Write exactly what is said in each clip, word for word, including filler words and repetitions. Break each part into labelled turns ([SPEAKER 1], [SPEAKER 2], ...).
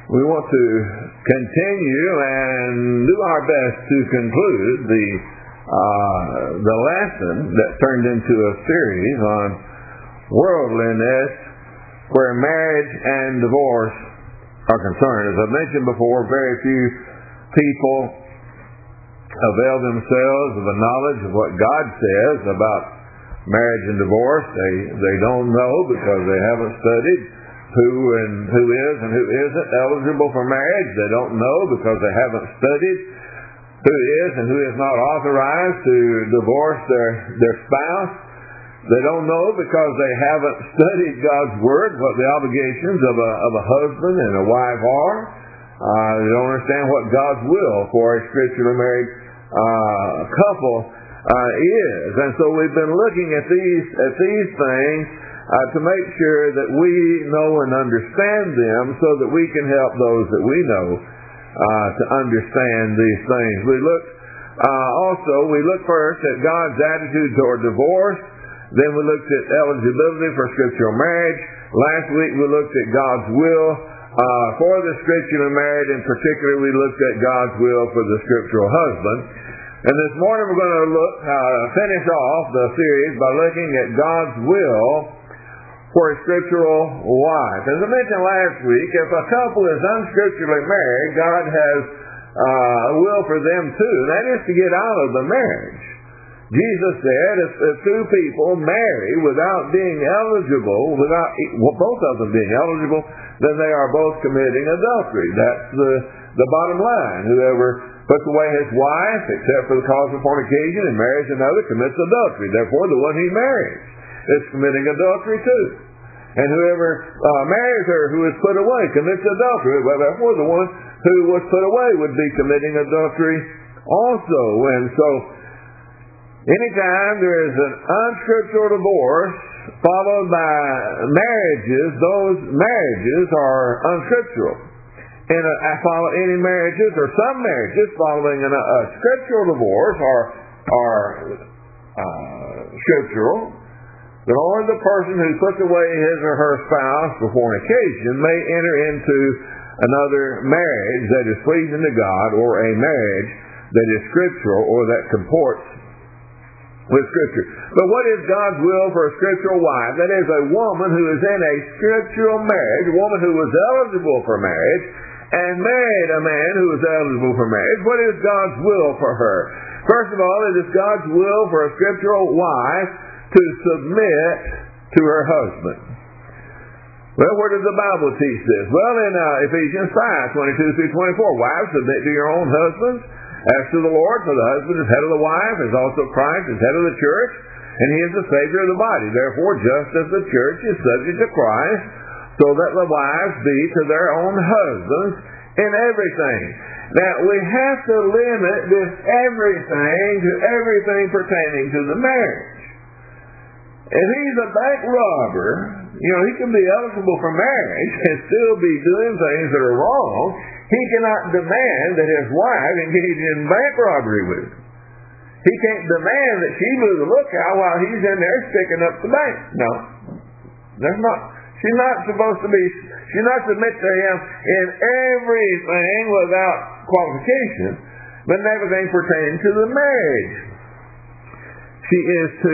[SPEAKER 1] we want to continue and do our best to conclude the uh, the lesson that turned into a series on worldliness, where marriage and divorce are concerned. As I've mentioned before, very few people avail themselves of the knowledge of what God says about marriage and divorce. They they don't know because they haven't studied who and who is and who isn't eligible for marriage. They don't know because they haven't studied who is and who is not authorized to divorce their, their spouse. They don't know because they haven't studied God's Word, what the obligations of a, of a husband and a wife are. Uh, they don't understand what God's will for a scripturally married uh, couple uh, is. And so we've been looking at these at these things uh, to make sure that we know and understand them, so that we can help those that we know uh, to understand these things. We look uh, also we look first at God's attitude toward divorce. Then we looked at eligibility for scriptural marriage. Last week we looked at God's will uh, for the scriptural marriage, and particularly we looked at God's will for the scriptural husband. And this morning we're going to look, uh, finish off the series by looking at God's will for a scriptural wife. As I mentioned last week, if a couple is unscripturally married, God has uh, a will for them too. That is to get out of the marriage. Jesus said if, if two people marry without being eligible, without well, both of them being eligible, then they are both committing adultery. That's the, the bottom line. Whoever puts away his wife, except for the cause of fornication, and marries another, commits adultery. Therefore, the one he marries is committing adultery too. And whoever uh, marries her who is put away commits adultery. Well, therefore, the one who was put away would be committing adultery also. And so, anytime there is an unscriptural divorce followed by marriages, those marriages are unscriptural. And I follow any marriages or some marriages following an, a scriptural divorce are are uh, scriptural. The only the person who puts away his or her spouse for fornication may enter into another marriage that is pleasing to God, or a marriage that is scriptural or that comports with Scripture. But what is God's will for a scriptural wife? That is a woman who is in a scriptural marriage, a woman who was eligible for marriage, and married a man who was eligible for marriage. What is God's will for her? First of all, it is God's will for a scriptural wife to submit to her husband. Well, where does the Bible teach this? Well, in uh, Ephesians five, twenty-two through twenty-four, wives, submit to your own husbands as to the Lord, for the husband is head of the wife, as also Christ is head of the church, and he is the Savior of the body. Therefore, just as the church is subject to Christ, so that the wives be to their own husbands in everything. Now, we have to limit this everything to everything pertaining to the marriage. If he's a bank robber, you know, he can be eligible for marriage and still be doing things that are wrong. He cannot demand that his wife engage in bank robbery with him. He can't demand that she move the lookout while he's in there sticking up the bank. No. There's not. She's not supposed to be, she's not submit to him in everything without qualification, but in everything pertaining to the marriage. She is to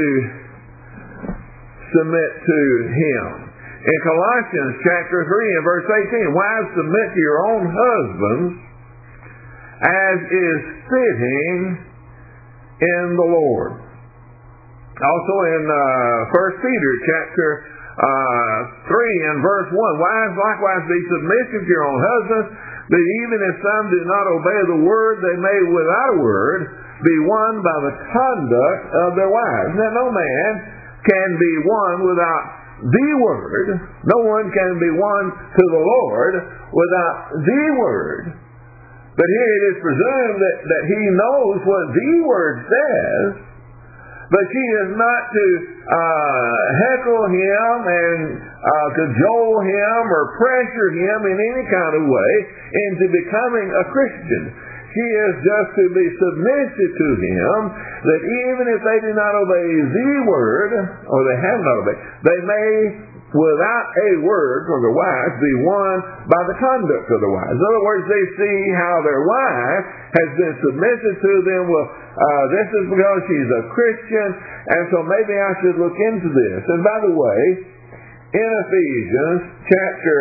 [SPEAKER 1] submit to him. In Colossians chapter three and verse eighteen, wives, submit to your own husbands as is fitting in the Lord. Also in uh, First Peter chapter uh, three and verse one, wives likewise be submissive to your own husbands, that even if some do not obey the word, they may without a word be won by the conduct of their wives. Now no man can be won without the word. No one can be won to the Lord without the word. But here it is presumed that, that he knows what the word says, but she is not to uh, heckle him and uh, cajole him or pressure him in any kind of way into becoming a Christian. She is just to be submissive to him, that even if they do not obey the word, or they have not obeyed, they may without a word from the wives be won by the conduct of the wives. In other words, they see how their wife has been submissive to them. Well, uh, this is because she's a Christian, and so maybe I should look into this. And by the way, in Ephesians chapter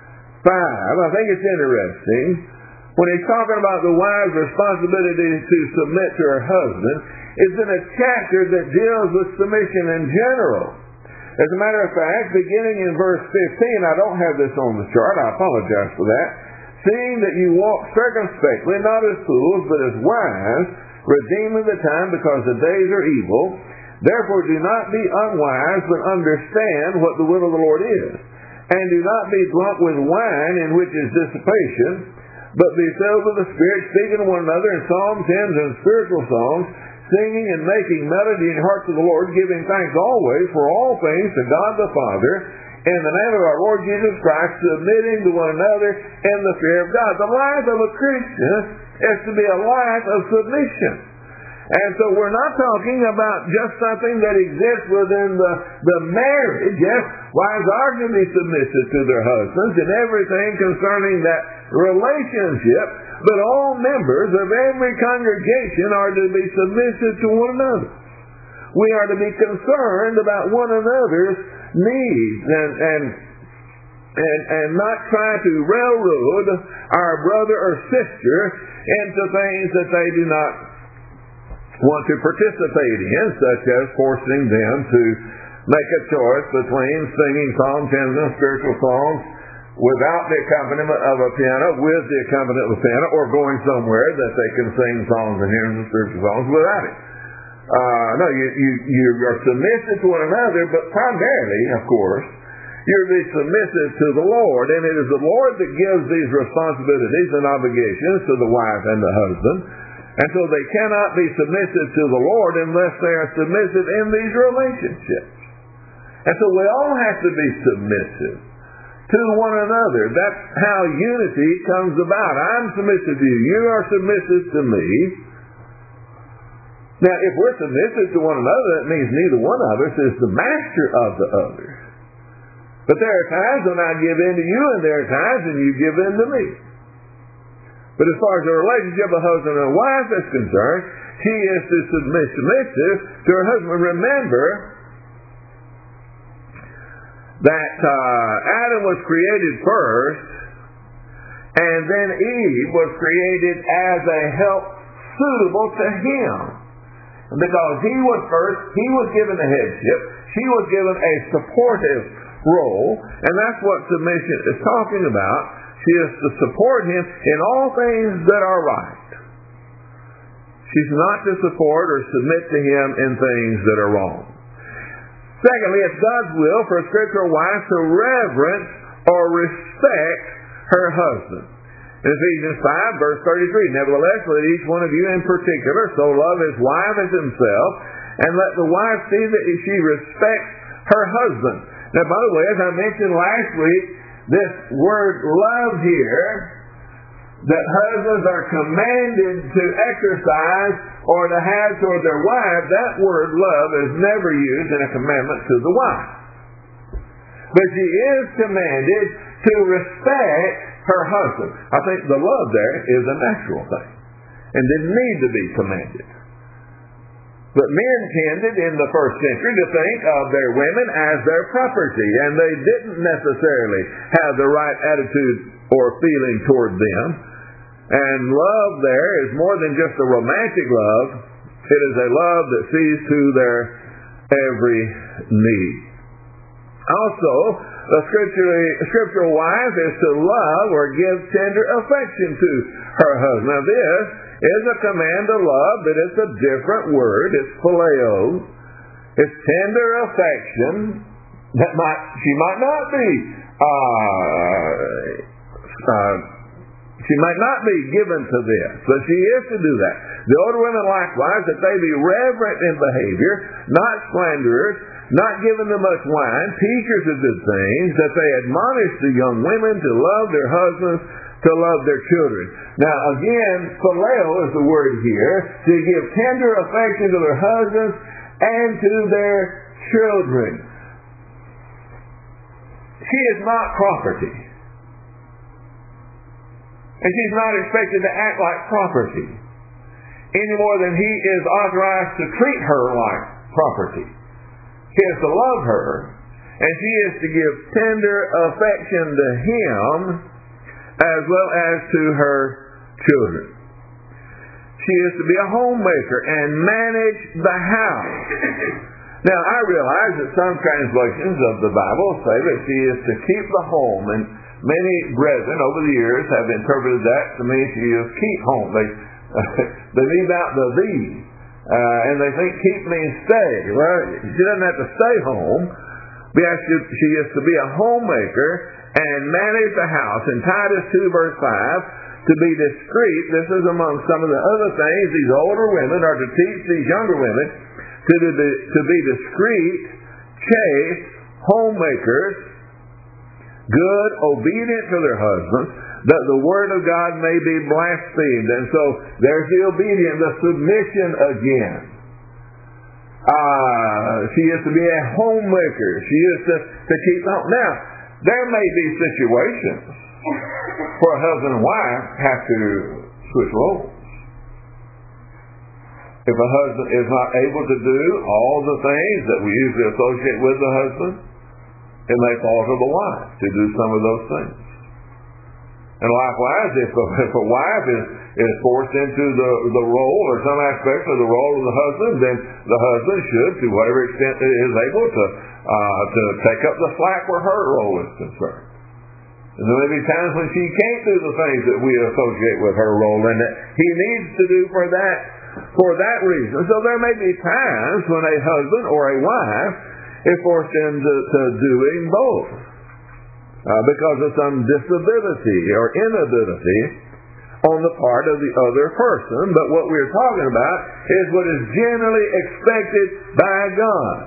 [SPEAKER 1] five, I think it's interesting, when he's talking about the wife's responsibility to submit to her husband, it's in a chapter that deals with submission in general. As a matter of fact, beginning in verse fifteen, I don't have this on the chart, I apologize for that. Seeing that you walk circumspectly, not as fools, but as wise, redeeming the time because the days are evil. Therefore do not be unwise, but understand what the will of the Lord is. And do not be drunk with wine, in which is dissipation, but be filled with the Spirit, speaking to one another in psalms, hymns, and spiritual songs, singing and making melody in the hearts of the Lord, giving thanks always for all things to God the Father, in the name of our Lord Jesus Christ, submitting to one another in the fear of God. The life of a Christian is to be a life of submission. And so we're not talking about just something that exists within the, the marriage. Yes, wives are to be submissive to their husbands in everything concerning that relationship, but all members of every congregation are to be submissive to one another. We are to be concerned about one another's needs and, and, and, and not try to railroad our brother or sister into things that they do not want to participate in, such as forcing them to make a choice between singing psalms, hymns, and spiritual songs without the accompaniment of a piano, with the accompaniment of a piano, or going somewhere that they can sing songs and hymns and spiritual songs without it. Uh, no, you, you, you are submissive to one another, but primarily, of course, you're to be submissive to the Lord, and it is the Lord that gives these responsibilities and obligations to the wife and the husband. And so they cannot be submissive to the Lord unless they are submissive in these relationships. And so we all have to be submissive to one another. That's how unity comes about. I'm submissive to you. You are submissive to me. Now, if we're submissive to one another, that means neither one of us is the master of the other. But there are times when I give in to you, and there are times when you give in to me. But as far as the relationship of husband and wife is concerned, she is to submit submissive to her husband. Remember that uh, Adam was created first, and then Eve was created as a help suitable to him. Because he was first, he was given the headship, she was given a supportive role, and that's what submission is talking about. She is to support him in all things that are right. She's not to support or submit to him in things that are wrong. Secondly, it's God's will for a scriptural wife to reverence or respect her husband. In Ephesians five, verse thirty-three, nevertheless, let each one of you in particular so love his wife as himself, and let the wife see that she respects her husband. Now, by the way, as I mentioned last week, this word love here, that husbands are commanded to exercise or to have toward their wife, that word love is never used in a commandment to the wife. But she is commanded to respect her husband. I think the love there is a natural thing and didn't need to be commanded. But men tended in the first century to think of their women as their property, and they didn't necessarily have the right attitude or feeling toward them. And love there is more than just a romantic love. It is a love that sees to their every need. Also, a scriptural wife is to love or give tender affection to her husband. Now this is a command to love, but it's a different word. It's phileo. It's tender affection that might she might not be uh, uh, she might not be given to this, but she is to do that. The older women likewise, that they be reverent in behavior, not slanderers, not given to much wine, teachers of good things, that they admonish the young women to love their husbands, to love their children. Now again, phileo is the word here, to give tender affection to their husbands and to their children. she is not property. And she's not expected to act like property any more than he is authorized to treat her like property. He is to love her, and she is to give tender affection to him as well as to her children. She is to be a homemaker and manage the house. Now, I realize that some translations of the Bible say that she is to keep the home, and many brethren over the years have interpreted that to mean she is keep home. They they leave out the thee, uh, and they think keep means stay. Well, she doesn't have to stay home. She is to be a homemaker and manage the house. In Titus two verse five, to be discreet. This is among some of the other things these older women are to teach these younger women, to, do the, to be discreet, chaste, homemakers, good, obedient to their husbands, that the word of God may be blasphemed. And so there's the obedience, the submission again. Uh, she is to be a homemaker. She is to, to keep home. Now, there may be situations where a husband and wife have to switch roles. If a husband is not able to do all the things that we usually associate with the husband, it may fall to the wife to do some of those things. And likewise, if a, if a wife is, is forced into the, the role or some aspect of the role of the husband, then the husband should, to whatever extent it is able, to uh, to take up the slack where her role is concerned. And there may be times when she can't do the things that we associate with her role, and that he needs to do for that for that reason. So there may be times when a husband or a wife is forced into to doing both uh, because of some disability or inability on the part of the other person. But what we're talking about is what is generally expected by God.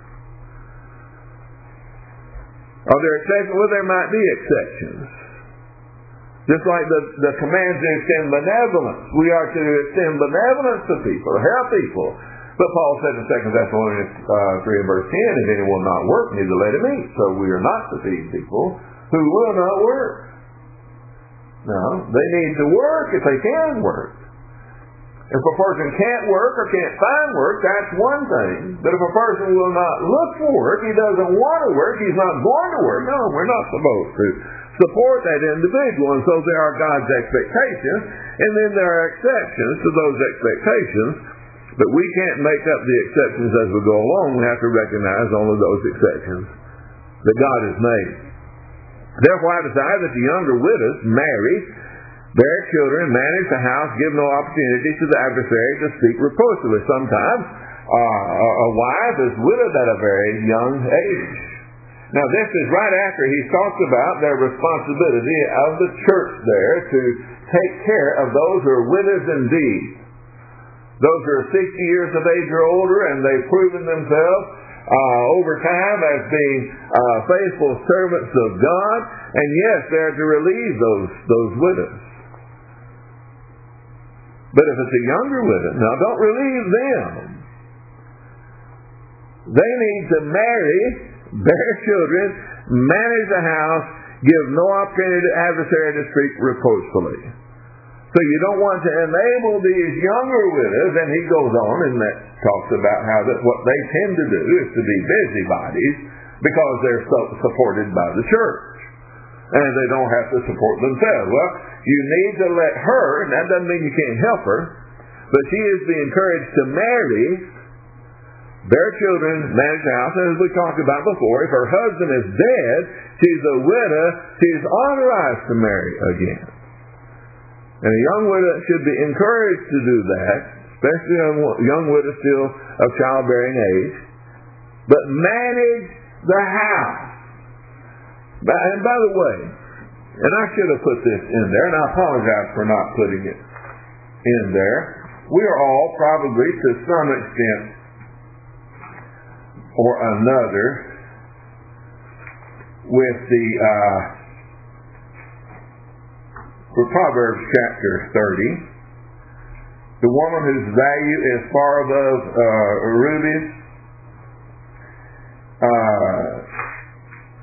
[SPEAKER 1] Are there exceptions? Well, there might be exceptions. Just like the, the command to extend benevolence. We are to extend benevolence to people, to help people. But Paul said in Second Thessalonians uh, three and verse ten, if anyone will not work, neither let him eat. So we are not to feed people who will not work. No, they need to work if they can work. If a person can't work or can't find work, that's one thing. But if a person will not look for work, he doesn't want to work, he's not going to work, no, we're not supposed to support that individual. And so there are God's expectations, and then there are exceptions to those expectations. But we can't make up the exceptions as we go along. We have to recognize only those exceptions that God has made. Therefore I desire that the younger widows marry, bear children, manage the house, give no opportunity to the adversary to speak reproachfully. Sometimes uh, a wife is widowed at a very young age. Now this is right after he talks about their responsibility of the church there to take care of those who are widows indeed. Those who are sixty years of age or older, and they've proven themselves uh, over time as being uh, faithful servants of God. And yes, they're to relieve those, those widows. But if it's a younger widow, now don't relieve them. They need to marry, bear children, manage the house, give no opportunity to adversary to speak reproachfully. So you don't want to enable these younger widows, and he goes on and that talks about how that what they tend to do is to be busybodies because they're so supported by the church. And they don't have to support themselves. Well, you need to let her, and that doesn't mean you can't help her, but she is to be encouraged to marry, bear children, manage the house. And as we talked about before, if her husband is dead, she's a widow, she's authorized to marry again. And a young widow should be encouraged to do that, especially a young widow still of childbearing age. But manage the house. And by the way, and I should have put this in there, and I apologize for not putting it in there. We are all probably to some extent or another with the uh, with Proverbs chapter thirty, the woman whose value is far above uh, rubies. Uh, Proverbs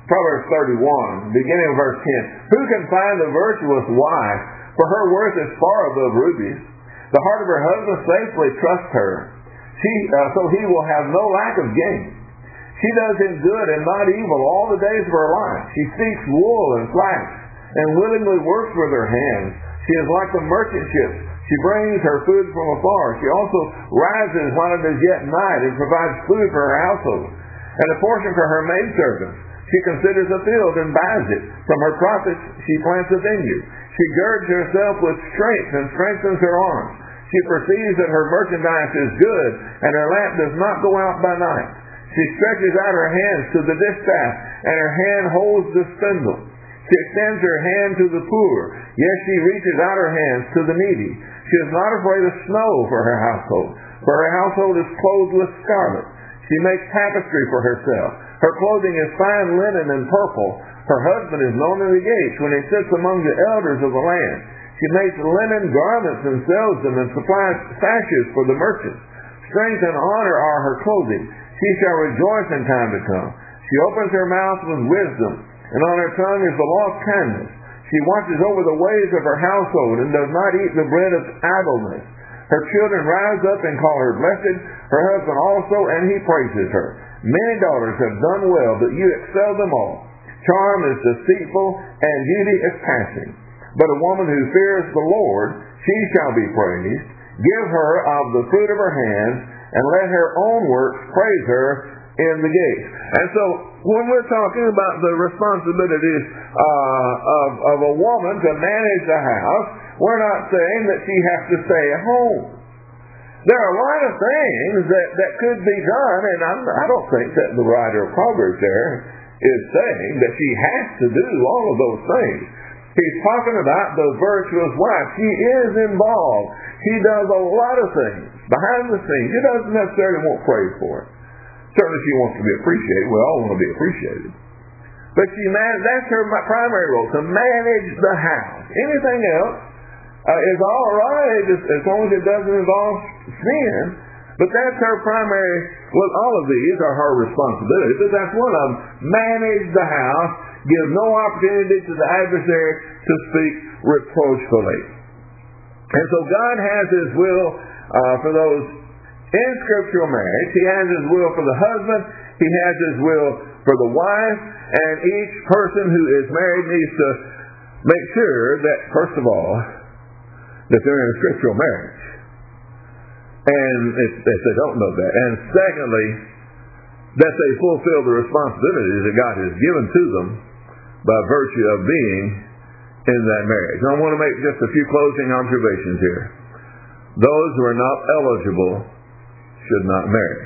[SPEAKER 1] thirty-one, beginning of verse ten. Who can find a virtuous wife? For her worth is far above rubies. The heart of her husband safely trusts her. She, uh, so he will have no lack of gain. She does him good and not evil all the days of her life. She seeks wool and flax and willingly works with her hands. She is like the merchant ships. She brings her food from afar. She also rises while it is yet night and provides food for her household and a portion for her maidservants. She considers a field and buys it. From her profits she plants a vineyard. She girds herself with strength and strengthens her arms. She perceives that her merchandise is good, and her lamp does not go out by night. She stretches out her hands to the distaff, and her hand holds the spindle. She extends her hand to the poor. Yes, she reaches out her hands to the needy. She is not afraid of snow for her household, for her household is clothed with scarlet. She makes tapestry for herself. Her clothing is fine linen and purple. Her husband is known in the gates when he sits among the elders of the land. She makes linen garments and sells them and supplies sashes for the merchants. Strength and honor are her clothing. She shall rejoice in time to come. She opens her mouth with wisdom, and on her tongue is the law of kindness. She watches over the ways of her household and does not eat the bread of idleness. Her children rise up and call her blessed, her husband also, and he praises her. Many daughters have done well, but you excel them all. Charm is deceitful, and beauty is passing. But a woman who fears the Lord, she shall be praised. Give her of the fruit of her hands, and let her own works praise her in the gates. And so, when we're talking about the responsibilities uh, of, of a woman to manage the house, we're not saying that she has to stay at home. There are a lot of things that, that could be done, and I'm, I don't think that the writer of Proverbs there is saying that she has to do all of those things. He's talking about the virtuous wife. She is involved. She does a lot of things behind the scenes. She doesn't necessarily want praise for it. Certainly she wants to be appreciated. We all want to be appreciated. But she man- that's her primary role, to manage the house. Anything else uh, is all right as, as long as it doesn't involve sin. But that's her primary, well, all of these are her responsibilities, but that's one of them. Manage the house, give no opportunity to the adversary to speak reproachfully. And so God has His will uh, for those in scriptural marriage. He has His will for the husband. He has His will for the wife. And each person who is married needs to make sure that, first of all, that they're in a scriptural marriage. And if, if they don't know that. And secondly, that they fulfill the responsibilities that God has given to them by virtue of being in that marriage. And I want to make just a few closing observations here. Those who are not eligible should not marry.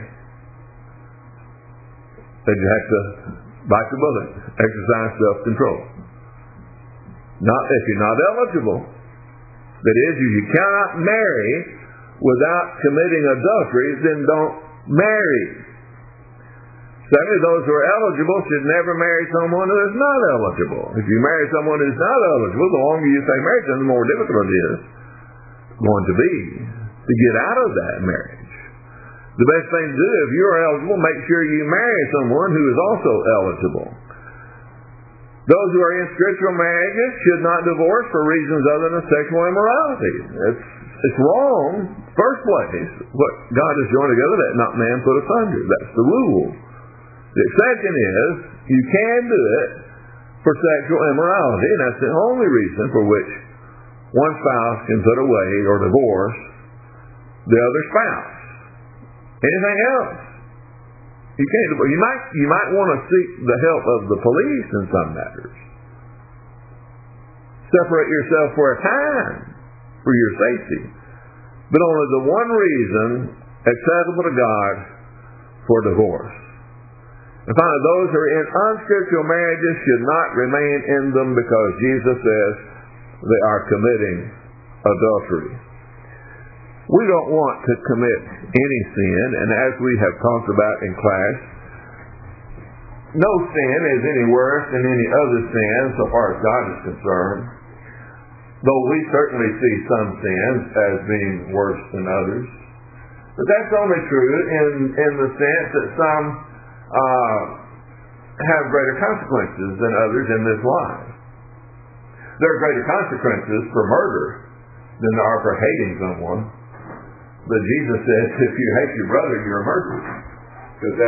[SPEAKER 1] Then you have to bite the bullet, exercise self-control. Not if you're not eligible. That is, if you cannot marry without committing adultery, then don't marry. Secondly, those who are eligible should never marry someone who is not eligible. If you marry someone who is not eligible, the longer you stay married, the more difficult it is going to be to get out of that marriage. The best thing to do, if you're eligible, make sure you marry someone who is also eligible. Those who are in scriptural marriages should not divorce for reasons other than sexual immorality. It's, it's wrong, first place. What God has joined together, let not man put asunder. That's the rule. The exception is, you can do it for sexual immorality, and that's the only reason for which one spouse can put away or divorce the other spouse. Anything else, you can't. You might you might want to seek the help of the police in some matters. Separate yourself for a time for your safety, but only the one reason acceptable to God for divorce. And finally, those who are in unscriptural marriages should not remain in them because Jesus says they are committing adultery. We don't want to commit any sin, and as we have talked about in class, no sin is any worse than any other sin so far as God is concerned, though we certainly see some sins as being worse than others. But that's only true in, in the sense that some uh, have greater consequences than others in this life. There are greater consequences for murder than there are for hating someone. But Jesus says, if you hate your brother, you're a murderer. Because